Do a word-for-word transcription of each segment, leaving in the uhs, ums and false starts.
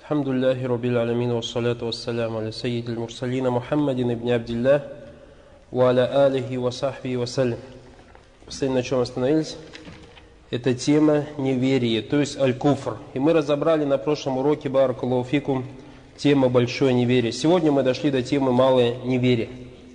Алхамдулиллахи Раббил Алямин, вассаляту вассаляму аля саййидил мурсалина Мухаммадин ибн Абдиллах, ва аля алихи ва сахбихи вассалям. Последнее, на чем остановились, это тема неверия, то есть аль-куфр. И мы разобрали на прошлом уроке, баракаллаху фикум, тема большое неверие. Сегодня мы дошли до темы малое неверие.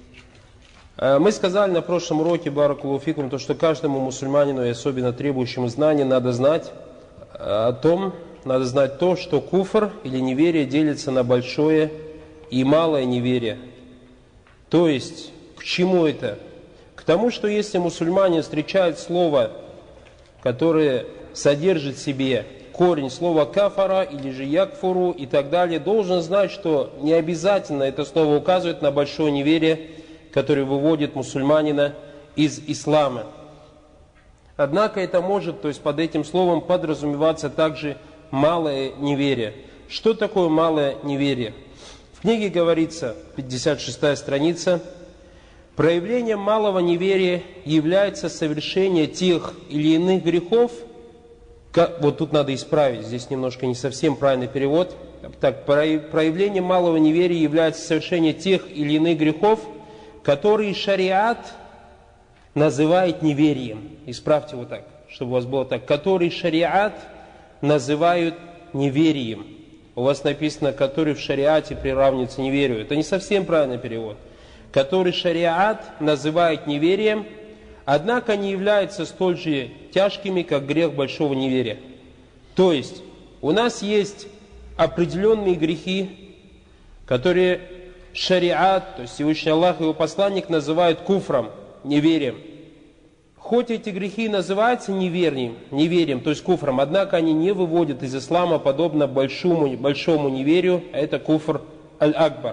Мы сказали на прошлом уроке, баракаллаху фикум, то, что каждому мусульманину, и особенно требующему знания, надо знать о том, надо знать то, что куфр или неверие делится на большое и малое неверие. То есть, к чему это? К тому, что если мусульманин встречает слово, которое содержит в себе корень слова кафара или же якфуру и так далее, должен знать, что не обязательно это слово указывает на большое неверие, которое выводит мусульманина из ислама. Однако это может, то есть под этим словом подразумеваться также малое неверие. Что такое малое неверие? В книге говорится, пятьдесят шестая страница, проявлением малого неверия является совершение тех или иных грехов, как, вот тут надо исправить, здесь немножко не совсем правильный перевод. Так, проявлением малого неверия является совершение тех или иных грехов, которые шариат называет неверием. Исправьте вот так, чтобы у вас было так. Которые шариат называют неверием. У вас написано, который в шариате приравнивается неверию. Это не совсем правильный перевод. Который шариат называет неверием, однако не являются столь же тяжкими, как грех большого неверия. То есть, у нас есть определенные грехи, которые шариат, то есть Всевышний Аллах и его посланник называют куфром, неверием. Хоть эти грехи называются неверием, неверием, то есть куфром, однако они не выводят из ислама подобно большому, большому неверию, а это куфр аль-акбар.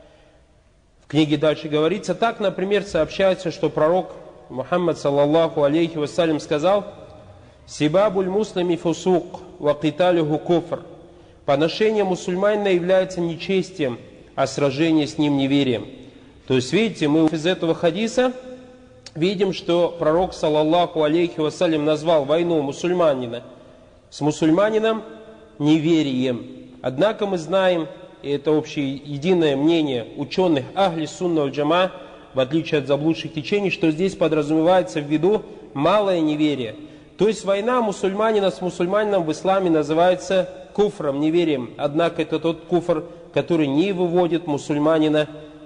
В книге дальше говорится, так, например, сообщается, что пророк Мухаммад саллаллаху алейхи вассалям сказал: «Сибабуль муслими фусук, ва киталюху куфр». Поношение мусульманина является нечестием, а сражение с ним неверием. То есть, видите, мы из этого хадиса видим, что пророк, саллаллаху алейхи вассалям, назвал войну мусульманина с мусульманином неверием. Однако мы знаем, и это общее единое мнение ученых ахли сунна валь джама, в отличие от заблудших течений, что здесь подразумевается в виду малое неверие. То есть война мусульманина с мусульманином в исламе называется куфром, неверием. Однако это тот куфр, который не выводит мусульманина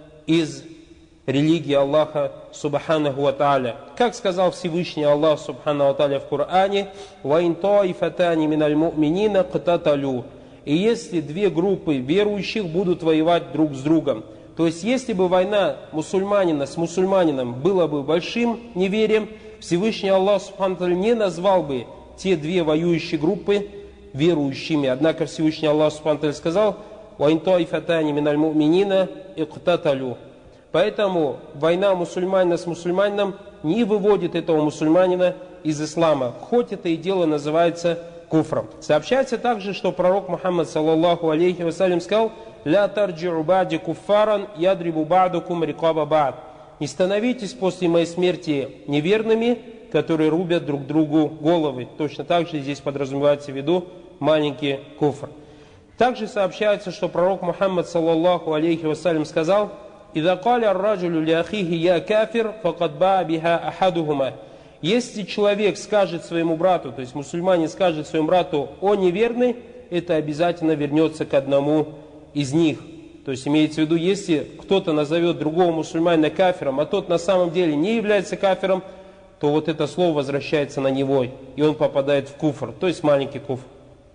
из религии Аллаха субханаху ва тааля. Как сказал Всевышний Аллах субханаху ва тааля в Коране: «Ва ин таифатани миналь му'минина ктаталю». И если две группы верующих будут воевать друг с другом. То есть, если бы война мусульманина с мусульманином была бы большим неверием, Всевышний Аллах субханаху ва тааля не назвал бы те две воюющие группы верующими. Однако Всевышний Аллах субханаху ва тааля сказал: «Ва ин таифатани миналь му'минина ктаталю». Поэтому война мусульманина с мусульманином не выводит этого мусульманина из ислама, хоть это и дело называется куфром. Сообщается также, что пророк Мухаммад саллаллаху алейхи вассалям сказал: «Ля тарджи'у ба'ди куффаран ядрибу ба'дукум рикаба ба'д». Не становитесь после моей смерти неверными, которые рубят друг другу головы. Точно так же здесь подразумевается в виду маленький куфр. Также сообщается, что пророк Мухаммад саллаллаху алейхи вассалям сказал: «Иза каля ар-раджулю ли ахихи я кафир, факад баа биха ахадухума». Если человек скажет своему брату, то есть мусульманин скажет своему брату: «О неверный», это обязательно вернется к одному из них. То есть имеется в виду, если кто-то назовет другого мусульманина кафиром, а тот на самом деле не является кафиром, то вот это слово возвращается на него, и он попадает в куфр, то есть маленький куфр.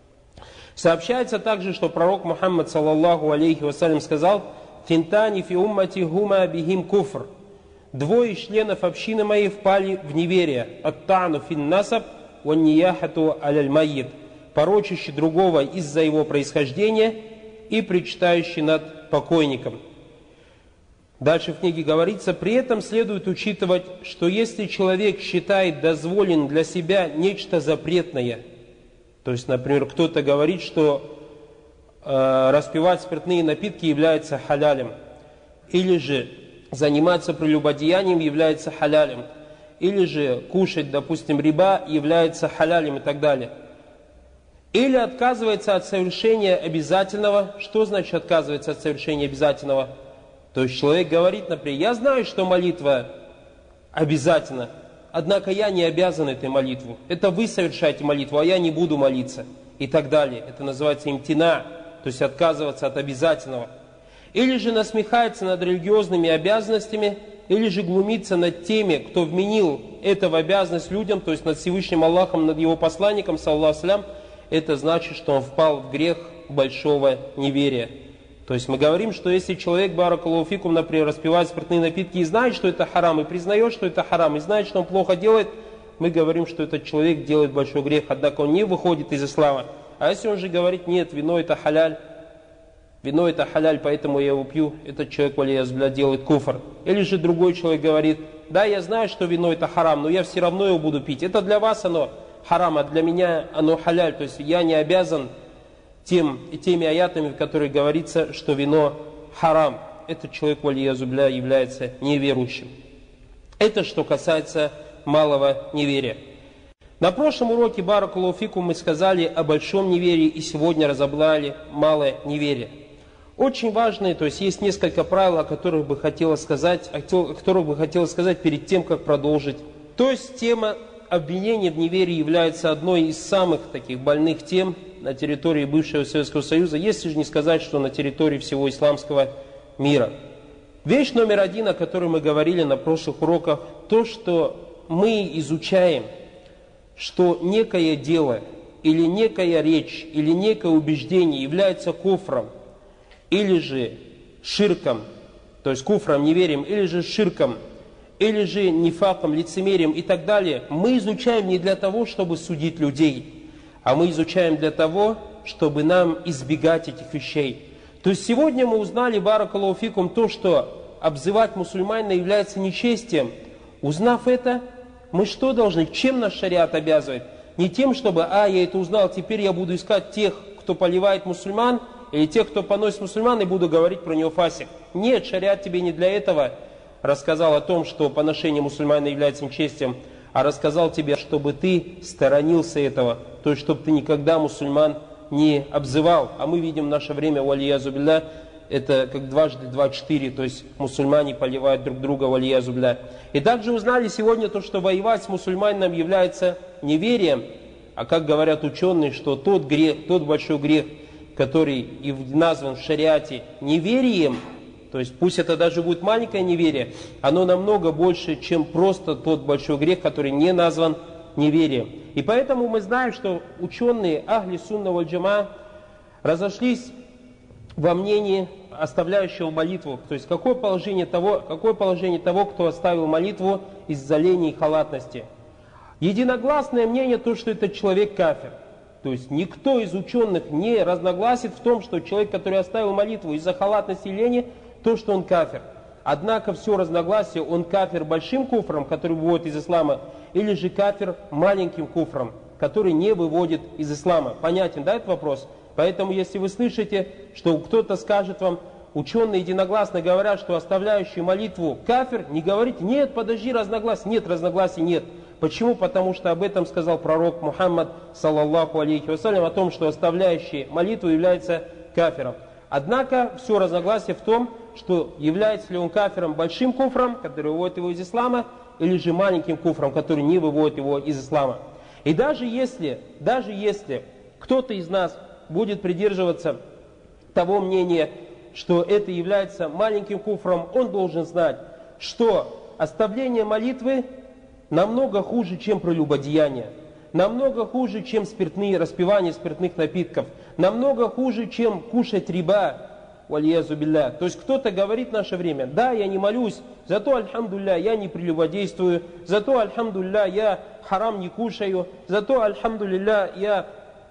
Сообщается также, что пророк Мухаммад саллаллаху алейхи вассалям сказал: «Финтани фи уммати хума бихим куфр». Двое членов общины моей впали в неверие. «Ат-та'ну фин насаб ва нияхату аляль маййит», порочащий другого из-за его происхождения и причитающий над покойником. Дальше в книге говорится: при этом следует учитывать, что если человек считает дозволенным для себя нечто запретное, то есть, например, кто-то говорит, что э, распивать спиртные напитки является халялем, или же заниматься прелюбодеянием является халялем, или же кушать, допустим, риба является халялем и так далее. или отказывается от совершения обязательного. Что значит отказывается от совершения обязательного? То есть человек говорит, например, я знаю, что молитва обязательна, однако я не обязан этой молитву. Это вы совершаете молитву, а я не буду молиться. И так далее. Это называется имтина, то есть отказываться от обязательного. Или же насмехается над религиозными обязанностями, или же глумится над теми, кто вменил это в обязанность людям, то есть над Всевышним Аллахом, над его посланником, саллаллаху алейхи. Это значит, что он впал в грех большого неверия. То есть мы говорим, что если человек, баракаллаху фикум, например, распивает спиртные напитки и знает, что это харам, и признает, что это харам, и знает, что он плохо делает, мы говорим, что этот человек делает большой грех, однако он не выходит из ислама. А если он же говорит, нет, вино это халяль, вино это халяль, поэтому я его пью, этот человек, валияз-билля, делает куфр. Или же другой человек говорит, да, я знаю, что вино это харам, но я все равно его буду пить. Это для вас оно харам, а для меня оно халяль, то есть я не обязан тем, теми аятами, в которых говорится, что вино харам. Этот человек, валияз-билля, является неверующим. Это что касается малого неверия. На прошлом уроке, баракаллаху фикум, мы сказали о большом неверии и сегодня разобрали малое неверие. Очень важные, то есть есть несколько правил, о которых бы хотелось сказать, о которых бы хотелось сказать перед тем, как продолжить. То есть тема обвинения в неверии является одной из самых таких больных тем на территории бывшего Советского Союза, если же не сказать, что на территории всего исламского мира. Вещь номер один, о которой мы говорили на прошлых уроках, то, что мы изучаем, что некое дело, или некая речь, или некое убеждение является куфром, или же ширком, то есть куфром, неверием, или же ширком, или же нифаком, лицемерием и так далее, мы изучаем не для того, чтобы судить людей, а мы изучаем для того, чтобы нам избегать этих вещей. То есть сегодня мы узнали, баракаллаху фикум, то, что обзывать мусульманина является нечестием. Узнав это, мы что должны? Чем наш шариат обязывает? Не тем, чтобы, а, я это узнал, теперь я буду искать тех, кто поливает мусульман, или тех, кто поносит мусульман, и буду говорить про него фасик. Нет, шариат тебе не для этого рассказал о том, что поношение мусульманина является нечестием, а рассказал тебе, чтобы ты сторонился этого, то есть, чтобы ты никогда мусульман не обзывал. А мы видим в наше время, валиязу-билля, это как дважды два четыре, то есть мусульмане поливают друг друга, валиязу-билля. И также узнали сегодня то, что воевать с мусульманином является неверием, а как говорят ученые, что тот грех, тот большой грех, который и назван в шариате неверием, то есть пусть это даже будет маленькое неверие, оно намного больше, чем просто тот большой грех, который не назван неверием. И поэтому мы знаем, что ученые Ахли Сунна валь Джама разошлись во мнении оставляющего молитву. То есть какое положение того, какое положение того, кто оставил молитву из-за лени и халатности. Единогласное мнение то, что этот человек кафир. То есть никто из ученых не разногласит в том, что человек, который оставил молитву из-за халатности и лени, то, что он кафир. Однако все разногласие, он кафир большим куфром, который выводит из ислама, или же кафир маленьким куфром, который не выводит из ислама. Понятен, да, этот вопрос? Поэтому, если вы слышите, что кто-то скажет вам, ученые единогласно говорят, что оставляющий молитву кафир, не говорите, нет, подожди, разногласий. Нет, разногласий нет. Почему? Потому что об этом сказал пророк Мухаммад, саллаллаху алейхи вассалям, о том, что оставляющий молитву является кафиром. Однако, все разногласие в том, что является ли он кафиром большим куфром, который выводит его из ислама, или же маленьким куфром, который не выводит его из ислама. И даже если, даже если кто-то из нас будет придерживаться того мнения, что это является маленьким куфром, он должен знать, что оставление молитвы намного хуже, чем прелюбодеяние, намного хуже, чем спиртные, распивание спиртных напитков, намного хуже, чем кушать риба, валиязу билля. То есть кто-то говорит в наше время, да, я не молюсь, зато, альхамдулилля, я не прелюбодействую, зато, альхамдулилля, я харам не кушаю, зато, альхамдулилля, я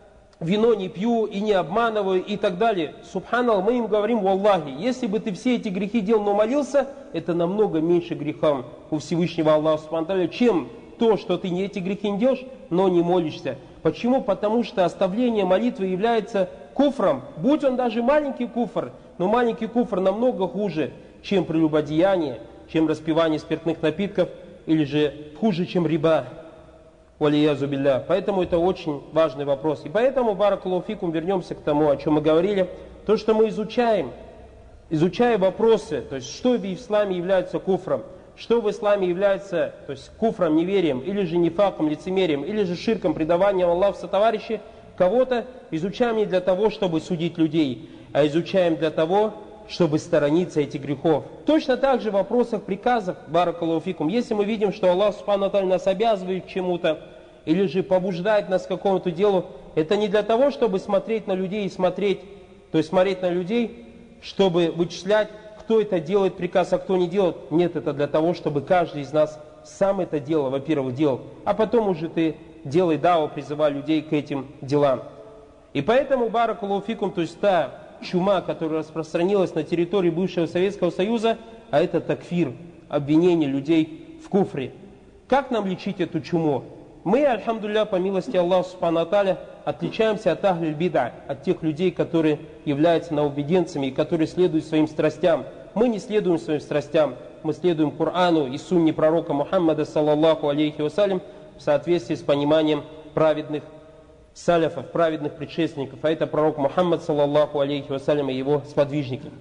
вино не пью и не обманываю и так далее. Субханаллах, мы им говорим, валлахи, если бы ты все эти грехи делал, но молился, это намного меньше грехам у Всевышнего Аллаха, субханаллах, чем то, что ты не эти грехи не делаешь, но не молишься. Почему? Потому что оставление молитвы является куфром, будь он даже маленький куфр, но маленький куфр намного хуже, чем прелюбодеяние, чем распивание спиртных напитков, или же хуже, чем риба. валиязу билля. Поэтому это очень важный вопрос. И поэтому, баракаллаху фикум, вернемся к тому, о чем мы говорили. То, что мы изучаем, изучая вопросы, то есть что в исламе является куфром, что в исламе является, то есть куфром, неверием, или же нифаком, лицемерием, или же ширком, предаванием Аллаху в сотоварищи кого-то, изучаем не для того, чтобы судить людей, а изучаем для того, чтобы сторониться этих грехов. Точно так же в вопросах, приказах, баракаллаху фикум, если мы видим, что Аллах субхану ва тааля нас обязывает к чему-то, или же побуждает нас к какому-то делу, это не для того, чтобы смотреть на людей и смотреть, то есть смотреть на людей, чтобы вычислять, кто это делает приказ, а кто не делает. Нет, это для того, чтобы каждый из нас сам это дело, во-первых, делал, а потом уже ты делай даву, призывай людей к этим делам. И поэтому, баракаллаху фикум, то есть та чума, которая распространилась на территории бывшего Советского Союза, а это такфир, обвинение людей в куфре. Как нам лечить эту чуму? Мы, альхамдулилля, по милости Аллаха субхану ва тааля, отличаемся от ахлиль бида, от тех людей, которые являются нововведенцами и которые следуют своим страстям. Мы не следуем своим страстям, мы следуем Корану и сунне пророка Мухаммада, саллаллаху алейхи вассалям, в соответствии с пониманием праведных саляфов, праведных предшественников, а это пророк Мухаммад, саллаллаху алейхи вассалям, и его сподвижники.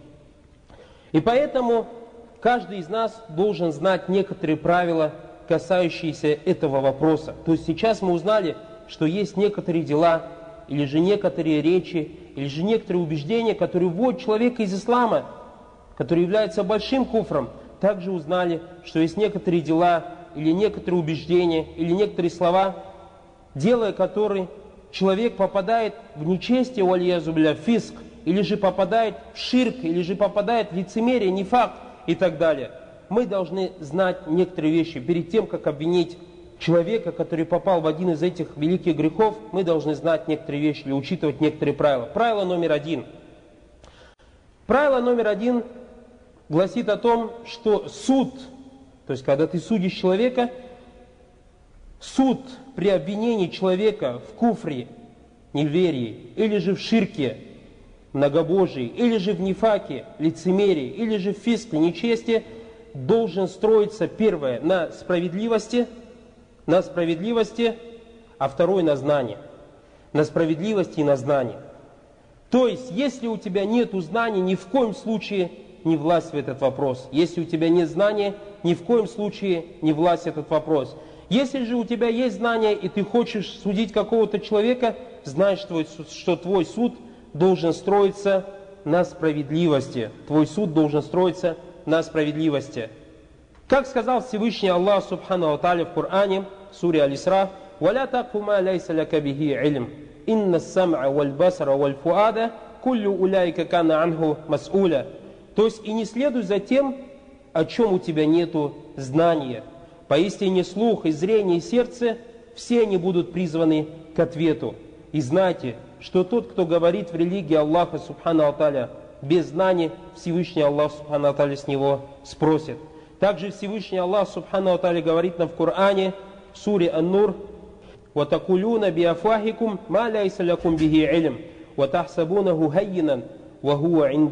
И поэтому каждый из нас должен знать некоторые правила, касающиеся этого вопроса. То есть сейчас мы узнали, что есть некоторые дела, или же некоторые речи, или же некоторые убеждения, которые вводят человека из ислама, которые являются большим куфром. Также узнали, что есть некоторые дела, или некоторые убеждения, или некоторые слова, делая которые человек попадает в нечестие, валиязу билля, фиск, или же попадает в ширк, или же попадает в лицемерие, нифак и так далее. Мы должны знать некоторые вещи. Перед тем, как обвинить человека, который попал в один из этих великих грехов, мы должны знать некоторые вещи или учитывать некоторые правила. Правило номер один. Правило номер один гласит о том, что суд, то есть когда ты судишь человека, суд при обвинении человека в куфре, неверии, или же в ширке, многобожии, или же в нифаке, лицемерии, или же в фиске, нечестии, должен строиться, первое, на справедливости, на справедливости, а второе на знании. На справедливости и на знании. То есть, если у тебя нет знаний, ни в коем случае не власть в этот вопрос. Если у тебя нет знания, ни в коем случае не власть в этот вопрос. Если же у тебя есть знания, и ты хочешь судить какого-то человека, знай, что, что твой суд должен строиться на справедливости. Твой суд должен строиться на справедливости. Как сказал Всевышний Аллах субхану ва тааля в Коране, в суре Аль-Исра, «Валя такфу ма лайса лака бихи илм, инна ас-сам'а валь басара валь фуада, куллю уляйка кана анху мас'уля». То есть, и не следуй за тем, о чем у тебя нету знания. Поистине слух и зрение и сердце, все они будут призваны к ответу. И знайте, что тот, кто говорит в религии Аллаха субхану ва тааля без знаний, Всевышний Аллах субхану ва тааля с него спросит. Также Всевышний Аллах субхану ва тааля говорит нам в Коране, в суре Ан-Нур, وَتَقُولُونَ بِأَفْوَاهِكُمْ مَا لَيْسَ لَكُمْ بِهِ عِلْمٌ وَتَحْسَبُونَهُ هَيِّنًا وَهُوَ عِنْدَ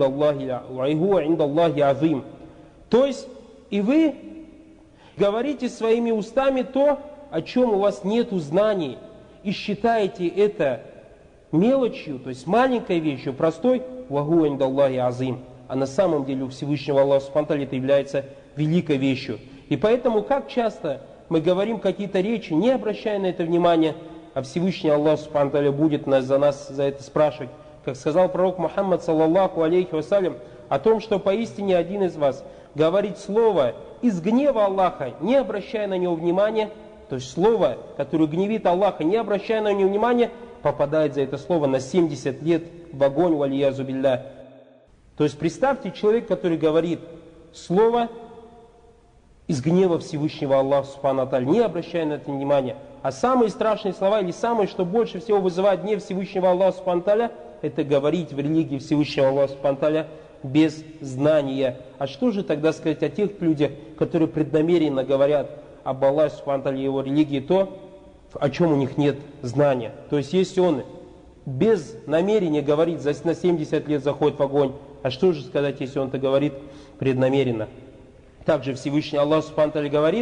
اللَّهِ عَظِيمٌ. То есть, и вы говорите своими устами то, о чем у вас нету знаний, и считаете это мелочью, то есть маленькой вещью, простой, وَهُوَ عِنْدَ اللَّهِ عَظِيمٌ. А на самом деле у Всевышнего Аллаха субхану ва тааля это является великой вещью. И поэтому, как часто мы говорим какие-то речи, не обращая на это внимания, а Всевышний Аллах субхану ва тааля будет нас, за нас за это спрашивать. Как сказал пророк Мухаммад, саллаллаху алейхи вассалям, о том, что поистине один из вас говорит слово из гнева Аллаха, не обращая на него внимания, то есть слово, которое гневит Аллаха, не обращая на него внимания, попадает за это слово на семьдесят лет в огонь, валиязу билля. То есть представьте, человек, который говорит слово из гнева Всевышнего Аллаха субхану ва тааля, не обращая на это внимания. А самые страшные слова, или самые, что больше всего вызывает гнев Всевышнего Аллаха субхану ва тааля, это говорить в религии Всевышнего Аллаха субхану ва тааля без знания. А что же тогда сказать о тех людях, которые преднамеренно говорят об Аллахе субхану ва тааля и его религии то, о чем у них нет знания? То есть, если он без намерения говорит, на семьдесят лет заходит в огонь, а что же сказать, если он это говорит преднамеренно? Также Всевышний Аллах субхану ва тааля говорит,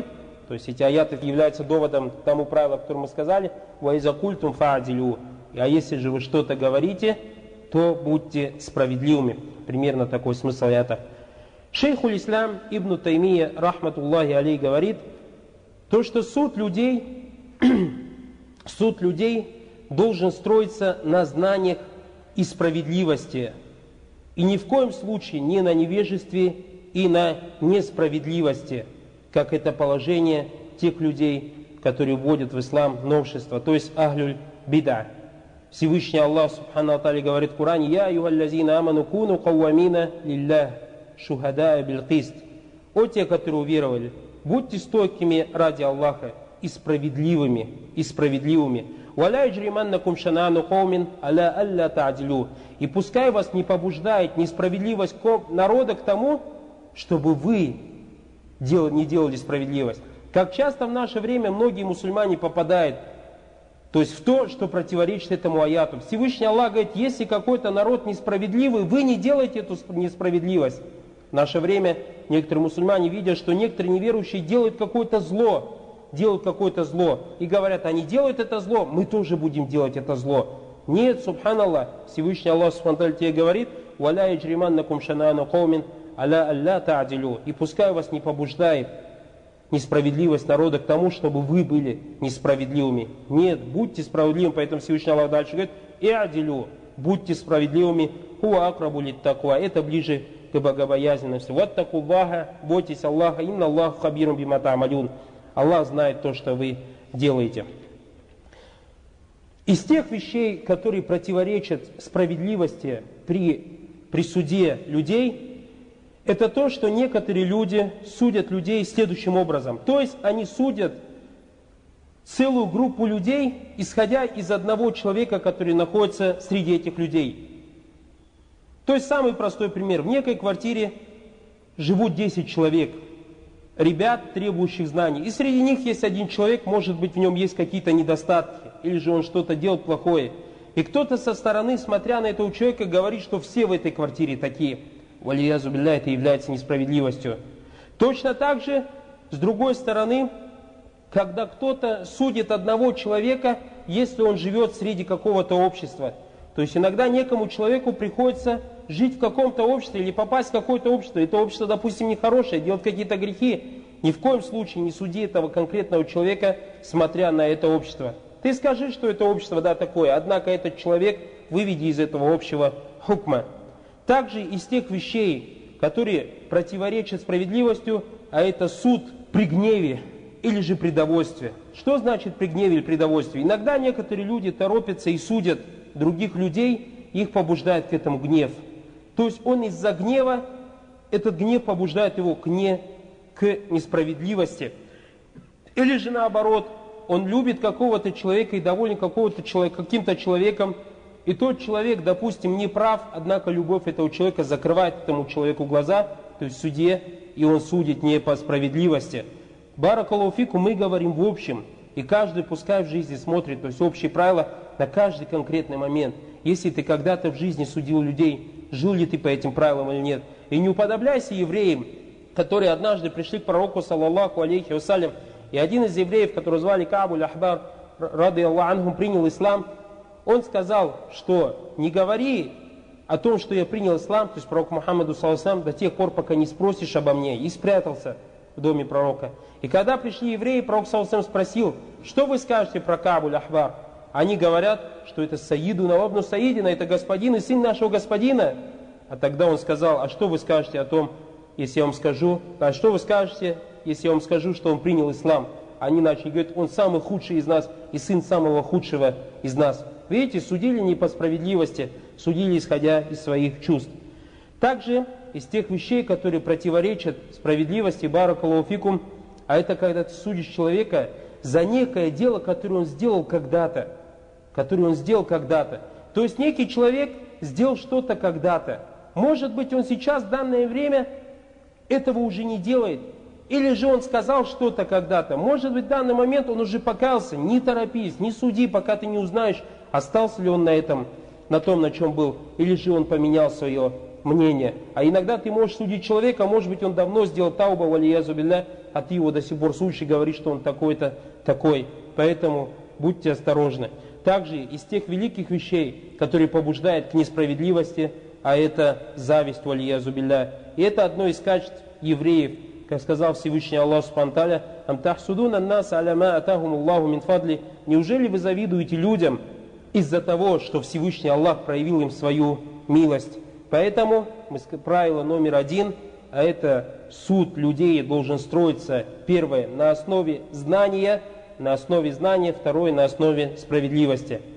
То есть эти аяты являются доводом к тому правилу, которое мы сказали, «Ваиза культум фаадилю». А если же вы что-то говорите, то будьте справедливыми. Примерно такой смысл аята. Шейхуль Ислам Ибн Таймия, рахматуллахи алей, говорит, то, что суд людей, суд людей должен строиться на знаниях и справедливости. И ни в коем случае не на невежестве и на несправедливости, как это положение тех людей, которые вводят в ислам новшество, то есть ахлюль бида. Всевышний Аллах Субхану Тааля говорит в Коране: «Я юхаллазина аману куну каввамина лиллах шухадаа билкист». О те, которые уверовали, будьте стойкими ради Аллаха и справедливыми, и справедливыми. «Валя яджриманнакум шанану каумин аля алля та'дилю». И пускай вас не побуждает несправедливость народа к тому, чтобы вы не делали справедливость. Как часто в наше время многие мусульмане попадают, то есть в то, что противоречит этому аяту. Всевышний Аллах говорит: если какой-то народ несправедливый, вы не делаете эту несправедливость. В наше время некоторые мусульмане видят, что некоторые неверующие делают какое-то зло, делают какое-то зло, и говорят: они делают это зло, мы тоже будем делать это зло. Нет, субханаллах, Всевышний Аллах субхану тебе говорит: «Валя яджриманнакум шанану каумин аля алля та'дилю». И пускай вас не побуждает несправедливость народа к тому, чтобы вы были несправедливыми. Нет, будьте справедливыми, поэтому Всевышний Аллах дальше говорит: «И'адилю», будьте справедливыми, «Хуа акрабу литтаква», это ближе к богобоязненности. «Ваттакуллаха», бойтесь Аллаха, «Инна Аллаху хабирун бима та'малюн». Аллах знает то, что вы делаете. Из тех вещей, которые противоречат справедливости при, при суде людей, это то, что некоторые люди судят людей следующим образом. То есть они судят целую группу людей, исходя из одного человека, который находится среди этих людей. То есть самый простой пример. В некой квартире живут десять человек, ребят, требующих знаний. И среди них есть один человек, может быть, в нем есть какие-то недостатки, или же он что-то делает плохое. И кто-то со стороны, смотря на этого человека, говорит, что все в этой квартире такие. Валиязу билля, это является несправедливостью. Точно так же, с другой стороны, когда кто-то судит одного человека, если он живет среди какого-то общества. То есть иногда некому человеку приходится жить в каком-то обществе или попасть в какое-то общество. Это общество, допустим, нехорошее, делает какие-то грехи. Ни в коем случае не суди этого конкретного человека, смотря на это общество. Ты скажи, что это общество, да, такое, однако этот человек выведи из этого общего хукма. Также из тех вещей, которые противоречат справедливостью, а это суд при гневе или же при довольстве. Что значит при гневе или при довольстве? Иногда некоторые люди торопятся и судят других людей, их побуждает к этому гнев. То есть он из-за гнева, этот гнев побуждает его к, не, к несправедливости. Или же наоборот, он любит какого-то человека и доволен какого-то человека, каким-то человеком, и тот человек, допустим, не прав, однако любовь этого человека закрывает этому человеку глаза, то есть в суде, и он судит не по справедливости. Баракаллаху фикум, мы говорим в общем, и каждый пускай в жизни смотрит, то есть общие правила на каждый конкретный момент. Если ты когда-то в жизни судил людей, жил ли ты по этим правилам или нет. И не уподобляйся евреям, которые однажды пришли к пророку, саллаллаху алейхи вассалям, и один из евреев, которого звали Каабуль Ахбар, рады Аллаху анху, принял ислам. Он сказал, что не говори о том, что я принял ислам, то есть пророк Мухаммаду саллаллаху до тех пор, пока не спросишь обо мне, и спрятался в доме пророка. И когда пришли евреи, пророк саллаллаху спросил: что вы скажете про Каабуль Ахбар? Они говорят, что это Саиду Навабну Саидина, это господин и сын нашего господина. А тогда он сказал: а что вы скажете о том, если я вам скажу, а что вы скажете, если я вам скажу, что он принял ислам? Они начали говорить: он самый худший из нас и сын самого худшего из нас. Видите, судили не по справедливости, судили исходя из своих чувств. Также из тех вещей, которые противоречат справедливости, баракаллаху фикум, а это когда ты судишь человека за некое дело, которое он сделал когда-то, которое он сделал когда-то. То есть некий человек сделал что-то когда-то. Может быть, он сейчас, в данное время, этого уже не делает. Или же он сказал что-то когда-то. Может быть, в данный момент он уже покаялся. Не торопись, не суди, пока ты не узнаешь, остался ли он на этом, на том, на чем был, или же он поменял свое мнение. А иногда ты можешь судить человека, может быть, он давно сделал тауба, валиязу билля, а ты его до сих пор судишь и говоришь, что он такой-то такой. Поэтому будьте осторожны. Также из тех великих вещей, которые побуждают к несправедливости, а это зависть, валиязу билля. И это одно из качеств евреев, как сказал Всевышний Аллах Субхану ва Тааля: «Ам тахсудуна ан-наса аля ма атахум Аллаху мин фадли». Неужели вы завидуете людям из-за того, что Всевышний Аллах проявил им свою милость? Поэтому правило номер один, а это суд людей должен строиться, первое, на основе знания, на основе знания, второе, на основе справедливости.